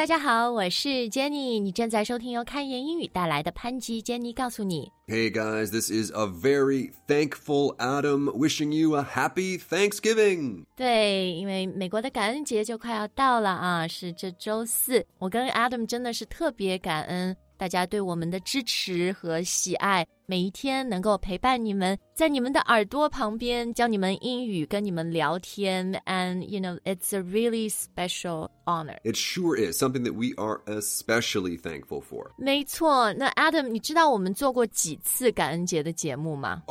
大家好，我是 Jenny， 你正在收听由开言英语带来的潘吉 Jenny 告诉你。 Hey guys, this is a very thankful Adam wishing you a happy Thanksgiving. 对，因为美国的感恩节就快要到了啊，是这周四。我跟 Adam 真的是特别感恩大家对我们的支持和喜爱，每一天能够陪伴你们，在你们的耳朵旁边教你们英语，跟你们聊天 and you know, it's a really special honor. It sure is something that we are especially thankful for. 没错，那 Adam 你知道我们做过几次感恩节的节目吗？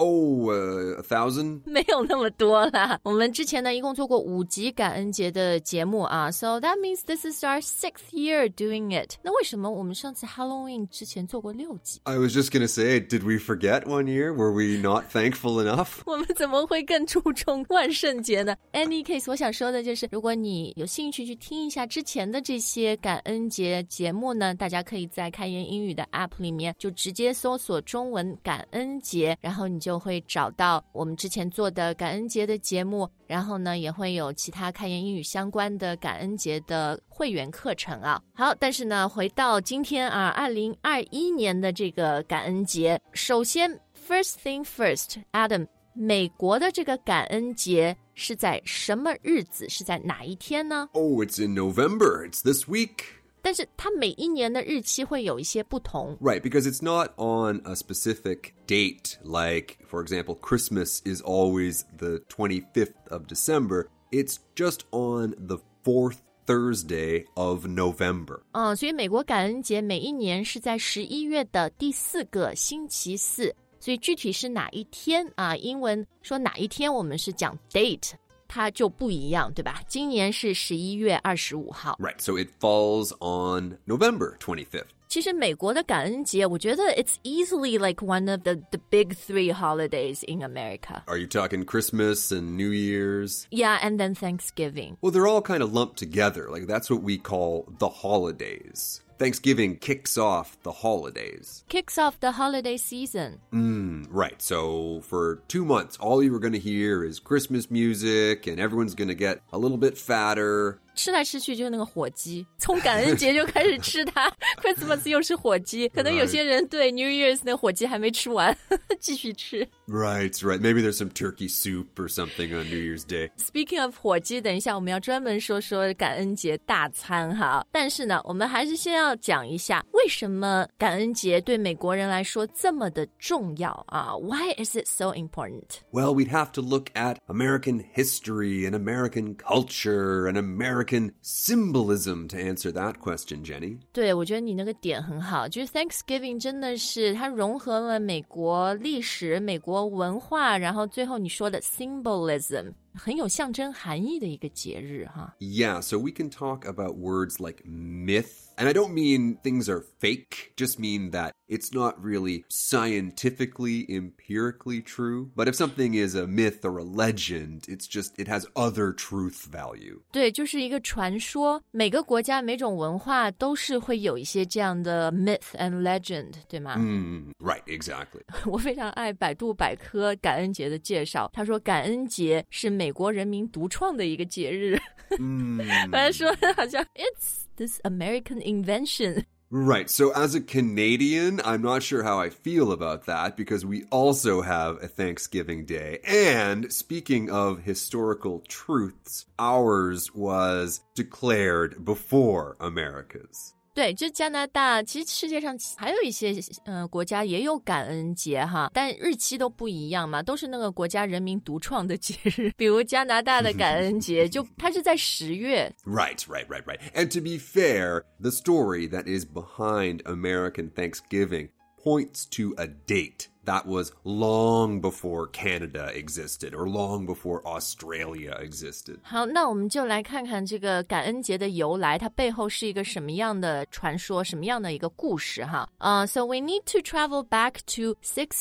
1,000? 没有那么多啦，我们之前呢一共做过5集感恩节的节目啊 So that means this is our 6th year doing it. 那为什么我们上次 Halloween 之前做过6集？ I was just going to say, did we forget one year? Were we not thankful enough? 我们怎么会更注重万圣节呢？ Any case 我想说的就是如果你有兴趣去听一下之前的这些感恩节节目呢，大家可以在开言英语的 app 里面就直接搜索中文感恩节，然后你就会找到我们之前做的感恩节的节目，然后呢也会有其他开言英语相关的感恩节的会员课程啊。好，但是呢回到今天啊2021年的这个感恩节，首先 first thing first Adam， 美国的这个感恩节是在什么日子，是在哪一天呢？ Oh, it's in November. It's this week. 但是它每一年的日期会有一些不同。 Right, because it's not on a specific date. Like, for example, Christmas is always the 25th of December. It's just on the 4th Thursday of November. 所以美国感恩节每一年是在11月的第4个星期四，所以具体是哪一天啊？英文说哪一天我们是讲 date， 它就不一样，对吧？今年是11月25号。 Right, so it falls on November 25th. 其实美国的感恩节我觉得 it's easily like one of the big 3 holidays in America. Are you talking Christmas and New Year's? Yeah, and then Thanksgiving. Well, they're all kind of lumped together. Like, that's what we call the holidays. Thanksgiving kicks off the holidays. Kicks off the holiday season. Right, so for 2 months, all you were going to hear is Christmas music, and everyone's going to get a little bit fatter. 吃来吃去就是那个火鸡，从感恩节就开始吃它Christmas 又是火鸡，可能有些人对 New Year's 那火鸡还没吃完继续吃。 Right. Maybe there's some turkey soup or something on New Year's Day. Speaking of 火鸡，等一下我们要专门说说感恩节大餐哈。但是呢，我们还是先要讲一下为什么感恩节对美国人来说这么的重要啊 Why is it so important? Well, we'd have to look at American history and American culture and American symbolism to answer that question, Jenny. 对，我觉得你那个点很好，就是 Thanksgiving 真的是它融合了美国历史、美国文化，然后最后你说的 symbolism 很有象征含义的一个节日哈。 Yeah, so we can talk about words like myth. And I don't mean things are fake, just mean that it's not really scientifically, empirically true. But if something is a myth or a legend, it's just, it has other truth value. 对，就是一个传说，每个国家每种文化都是会有一些这样的 myth and legend， 对吗？ Right, exactly. 我非常爱百度百科感恩节的介绍，他说感恩节是美国人民独创的一个节日。反正说好像 it's this American invention. Right, so as a Canadian, I'm not sure how I feel about that because we also have a Thanksgiving Day. And speaking of historical truths, ours was declared before America's. 对，就加拿大，其实世界上还有一些国家也有感恩节哈，但日期都不一样嘛，都是那个国家人民独创的节日。比如加拿大的感恩节，就它是在10月。 Right. And to be fair, the story that is behind American Thanksgiving points to a date that was long before Canada existed or long before Australia existed. 好，那我们就来看看这个感恩节的由来，它背后是一个什么样的传说，什么样的一个故事哈。So we need to travel back to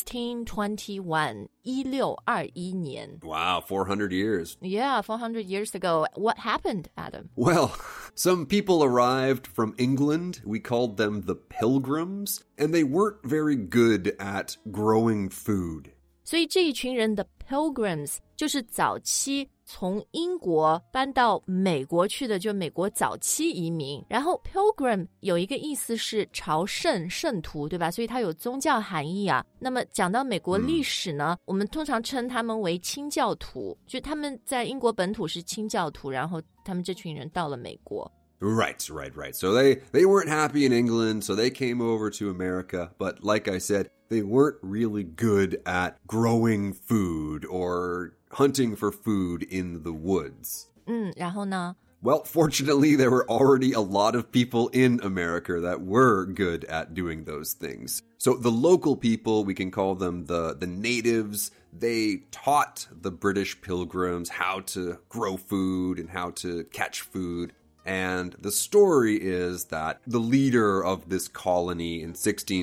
1621, 1621年。 Wow, 400 years. Yeah, 400 years ago. What happened, Adam? Well, some people arrived from England. We called them the Pilgrims, and they weren't very good at growing food. 所以这一群人的 pilgrims 就是早期从英国搬到美国去的，就美国早期移民。然后 pilgrim 有一个意思是朝圣、圣徒，对吧？所以它有宗教含义啊。那么讲到美国历史呢，我们通常称他们为清教徒，就他们在英国本土是清教徒，然后他们这群人到了美国。 Right. So they weren't happy in England, so they came over to America. But like I said, they weren't really good at growing food or hunting for food in the woods. 然后呢 ？Well, fortunately, there were already a lot of people in America that were good at doing those things. So the local people, we can call them the natives, they taught the British pilgrims how to grow food and how to catch food.And the story is that the leader of this colony in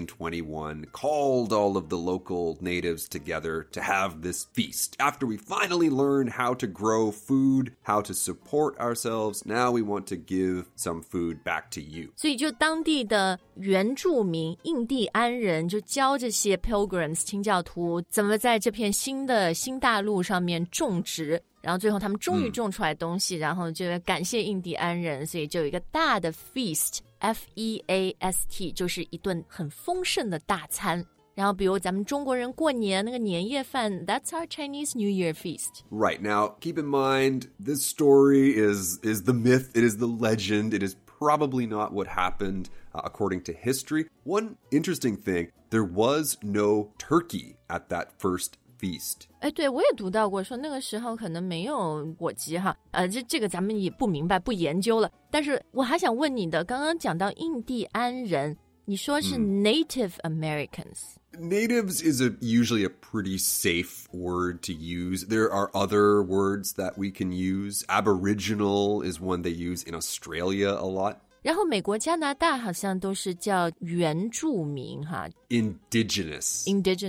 1621 called all of the local natives together to have this feast. After we finally learned how to grow food, how to support ourselves, now we want to give some food back to you. 所以就当地的原住民印第安人就教这些 pilgrims 清教徒怎么在这片新大陆上面种植，然后最后他们终于种出来东西，然后就感谢印第安人，所以就有一个大的 feast F-E-A-S-T 就是一顿很丰盛的大餐。然后比如咱们中国人过年那个年夜饭 That's our Chinese New Year feast. Right. Now, keep in mind, this story is the myth, it is the legend, it is probably not what happened according to history. One interesting thing, there was no turkey at that first feast. 对，我也读到过说那个时候可能没有火鸡哈，这个咱们也不明白不研究了。但是我还想问你的，刚刚讲到印第安人，你说是 Native Americans。Natives is usually a pretty safe word to use. There are other words that we can use. Aboriginal is one they use in Australia a lot. 然后美国、加拿大好像都是叫原住民哈 Indigenous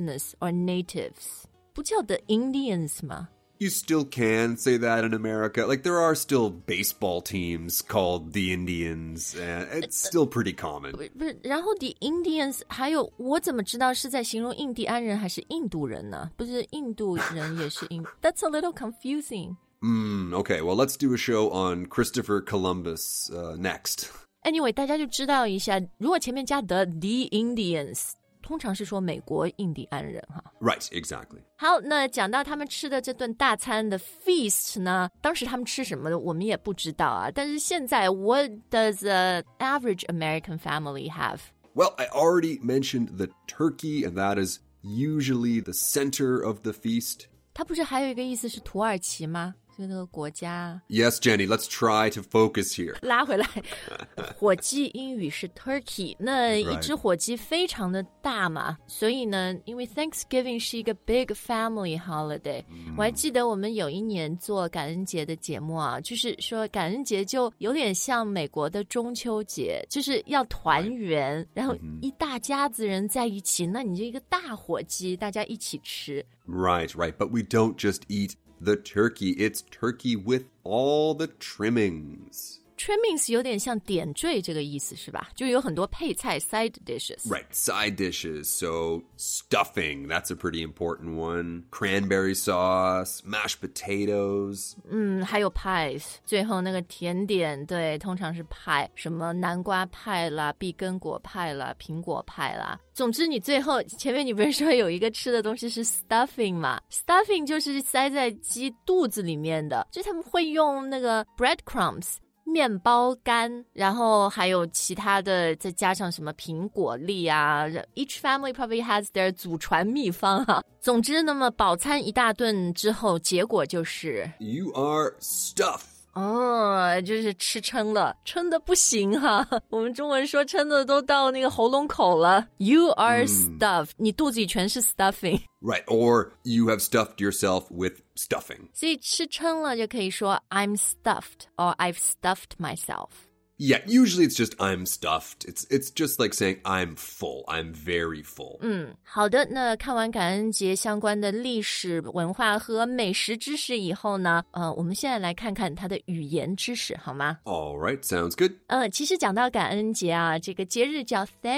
or natives， 不叫的 Indians 吗 ？You still can say that in America. Like, there are still baseball teams called the Indians, and it's still pretty common. 不是，然后 the Indians 还有我怎么知道是在形容印第安人还是印度人呢？不是印度人也是That's a little confusing. Okay, well, let's do a show on Christopher Columbus next. Anyway, 大家就知道一下，如果前面加the Indians通常是说美国印第安人哈。 Right, exactly. 好，那讲到他们吃的这顿大餐的 feast 呢，当时他们吃什么的我们也不知道啊。但是现在 what does an average American family have? Well, I already mentioned the turkey, and that is usually the center of the feast. 它不是还有一个意思是土耳其吗？就那个国家。 Yes, Jenny, let's try to focus here. 拉回来，火鸡英语是 turkey， 那一只火鸡非常的大嘛，所以呢，因为 Thanksgiving 是一个 big family holiday，我还记得我们有一年做感恩节的节目啊，就是说感恩节就有点像美国的中秋节，就是要团圆，然后一大家子人在一起，那你就一个大火鸡，大家一起吃。 Right, but we don't just eat the turkey, it's turkey with all the trimmings. Trimmings 有点像点缀这个意思是吧？就有很多配菜 side dishes. Right, side dishes. So stuffing, that's a pretty important one. Cranberry sauce, mashed potatoes. 还有 pies. 最后那个甜点，对，通常是派，什么南瓜派啦、碧根果派啦、苹果派啦。总之你最后前面你不是说有一个吃的东西是 stuffing 嘛？ Stuffing 就是塞在鸡肚子里面的，就他们会用那个 breadcrumbs面包干，然后还有其他的，再加上什么苹果粒啊。Each family probably has their 祖传秘方啊。总之，那么饱餐一大顿之后，结果就是 You are stuffed. 就是吃撑了，撑得不行哈。我们中文说撑的都到那个喉咙口了。You are stuffed. 你肚子里全是 stuffing. Right, or you have stuffed yourself with stuffing. 所以吃撑了就可以说 I'm stuffed or I've stuffed myself. Yeah, usually it's just I'm stuffed. It's just like saying I'm full. I'm very full. 好的，那看完感恩节相关的历史文化和美食知识以后呢，我们现在来看看它的语言知识好吗？ All right, sounds good. 其实讲到感恩节啊，这个节日叫 Thanksgiving.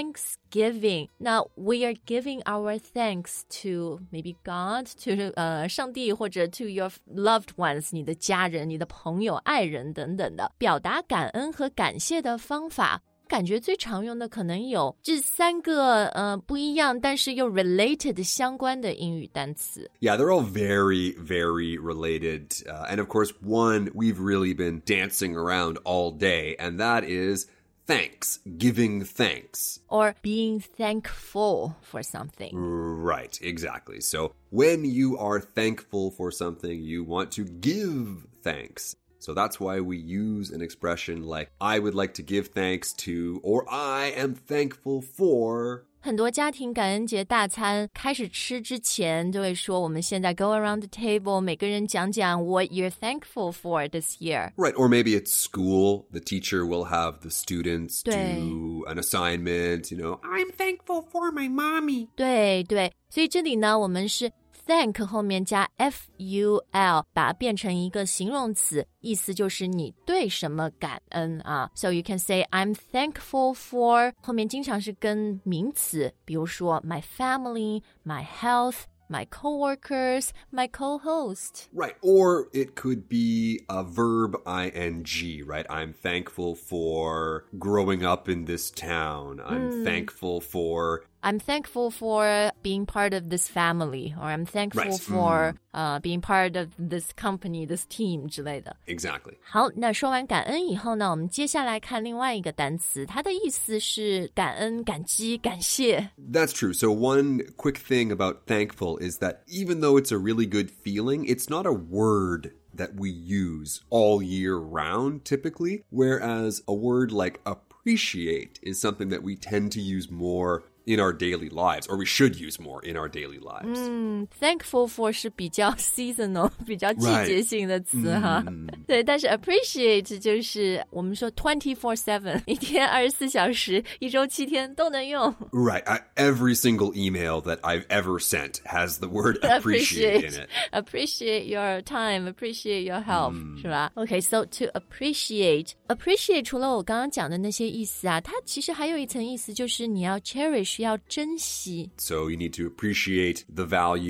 giving. Now, we are giving our thanks to maybe God, to 上帝或者 to your loved ones, 你的家人、你的朋友、爱人等等的。表达感恩和感谢的方法感觉最常用的可能有这3个不一样但是又 related 相关的英语单词。 Yeah, they're all very, very related. And of course, one we've really been dancing around all day, and that is thanks, giving thanks. Or being thankful for something. Right, exactly. So when you are thankful for something, you want to give thanks.So that's why we use an expression like, I would like to give thanks to, or I am thankful for. 很多家庭感恩节大餐开始吃之前就会说，我们现在 go around the table, 每个人讲讲 what you're thankful for this year. Right, or maybe at school, the teacher will have the students do an assignment, I'm thankful for my mommy. 对对，所以这里呢，我们是thank 后面加 ful 把它变成一个形容词，意思就是你对什么感恩啊。 So you can say I'm thankful for 后面经常是跟名词，比如说 my family, my health, my coworkers, my co-host. Right, or it could be a verb ing, right? I'm thankful for growing up in this town. I'm thankful for being part of this family, or I'm thankful for being part of this company, this team 之类的。 Exactly. 好，那说完感恩以后呢，我们接下来看另外一个单词，它的意思是感恩、感激、感谢。 That's true. So one quick thing about thankful is that even though it's a really good feeling, it's not a word that we use all year round typically, whereas a word like appreciate is something that we tend to use more in our daily lives, or we should use more in our daily lives. Thankful for 是比较 seasonal 比较季节性的词哈。对，但是 appreciate 就是我们说24/7 一天24小时一周7天都能用。 Right. Every single email that I've ever sent has the word appreciate in it. Appreciate your time, appreciate your help, 是吧？ Okay, so to appreciate 除了我刚刚讲的那些意思啊，它其实还有一层意思，就是你要 cherish 要珍惜。 So you need to appreciate the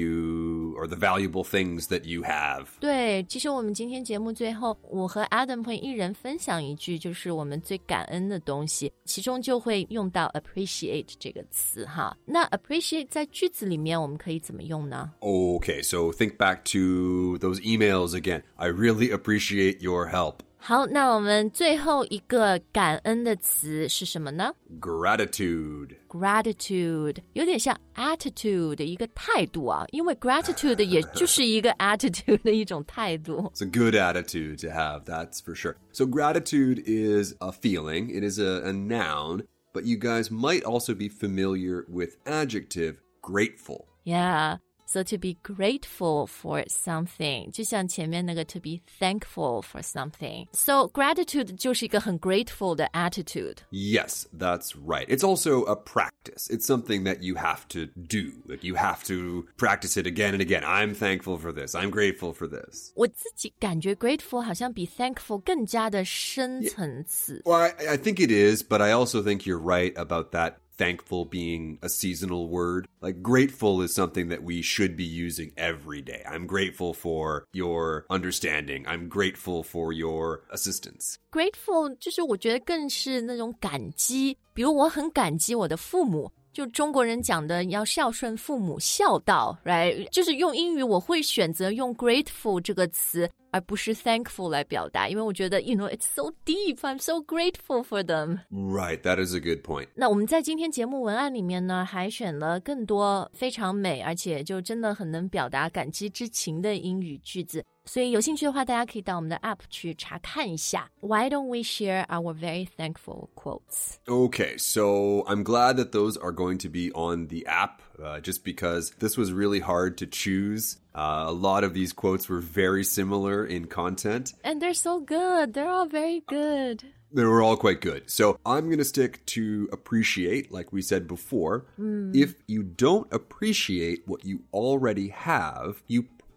value or the valuable things that you have. 对，其实我们今天节目最后，我和 Adam 会一人分享一句，就是我们最感恩的东西，其中就会用到 appreciate 这个词哈。那 appreciate 在句子里面我们可以怎么用呢？ Okay, so think back to those emails again. I really appreciate your help. 好，那我们最后一个感恩的词是什么呢？ Gratitude. Gratitude 有点像 attitude 的一个态度啊，因为 gratitude 也就是一个 attitude 的一种态度。 It's a good attitude to have, that's for sure. So gratitude is a feeling. It is a noun, but you guys might also be familiar with adjective grateful. Yeah. So to be grateful for something, 就像前面那个 to be thankful for something. So gratitude 就是一个很 grateful 的 attitude. Yes, that's right. It's also a practice. It's something that you have to do. Like you have to practice it again and again. I'm thankful for this. I'm grateful for this. 我自己感觉 grateful 好像比 thankful 更加的深层次。 Well, I think it is, but I also think you're right about that. Thankful being a seasonal word. Like grateful is something that we should be using every day. I'm grateful for your understanding. I'm grateful for your assistance. Grateful 就是我觉得更是那种感激，比如我很感激我的父母。就中国人讲的要孝顺父母，孝道 right？ 就是用英语我会选择用 grateful 这个词，而不是 thankful 来表达，因为我觉得 it's so deep, I'm so grateful for them. Right, that is a good point. 那我们在今天节目文案里面呢，还选了更多非常美，而且就真的很能表达感激之情的英语句子。所以有兴趣的话，大家可以到我们的 app 去查看一下。Why don't we share our very thankful quotes? Okay, so I'm glad that those are going to be on the app, just because this was really hard to choose. A lot of these quotes were very similar in content. And they're so good. They're all very good. They were all quite good. So I'm going to stick to appreciate, like we said before. If you don't appreciate what you already have, you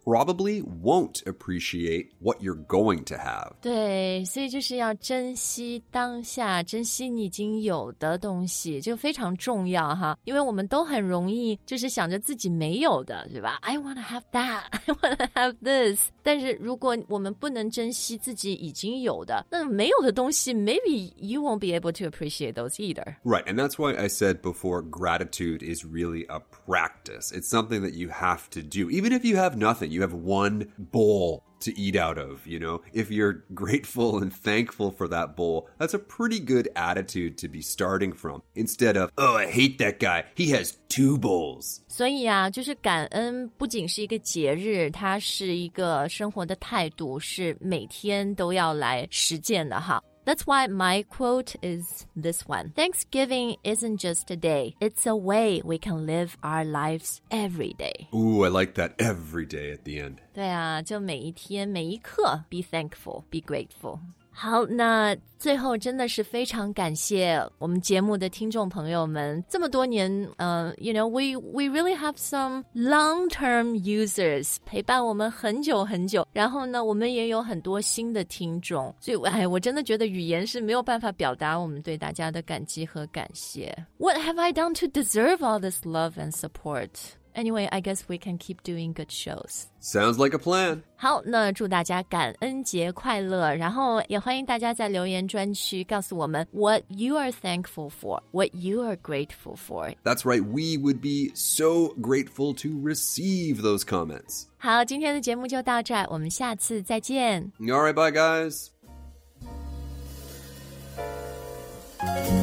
probably won't appreciate what you're going to have. 对，所以就是要珍惜当下，珍惜你已经有的东西，这个非常重要哈。因为我们都很容易就是想着自己没有的，对吧？ I want to have that, I want to have this. 但是如果我们不能珍惜自己已经有的，那没有的东西 maybe you won't be able to appreciate those either. Right, and that's why I said before, gratitude is really a practice. It's something that you have to do. Even if you have nothing, you have one bowl to eat out of, you know? If you're grateful and thankful for that bowl, that's a pretty good attitude to be starting from. Instead of, oh, I hate that guy. He has 2 bowls. 所以啊，就是感恩不仅是一个节日，它是一个生活的态度，是每天都要来实践的哈。That's why my quote is this one. Thanksgiving isn't just a day. It's a way we can live our lives every day. Ooh, I like that every day at the end. 对啊，就每一天每一刻 be thankful, be grateful. 好，那最后真的是非常感谢我们节目的听众朋友们，这么多年you know, we really have some long-term users 陪伴我们很久很久，然后呢，我们也有很多新的听众，所以我真的觉得语言是没有办法表达我们对大家的感激和感谢。What have I done to deserve all this love and support?Anyway, I guess we can keep doing good shows. Sounds like a plan. 好，那祝大家感恩节快乐，然后也欢迎大家在留言专区告诉我们 what you are thankful for, what you are grateful for. That's right, we would be so grateful to receive those comments. 好，今天的节目就到这儿，我们下次再见。 All right, bye guys.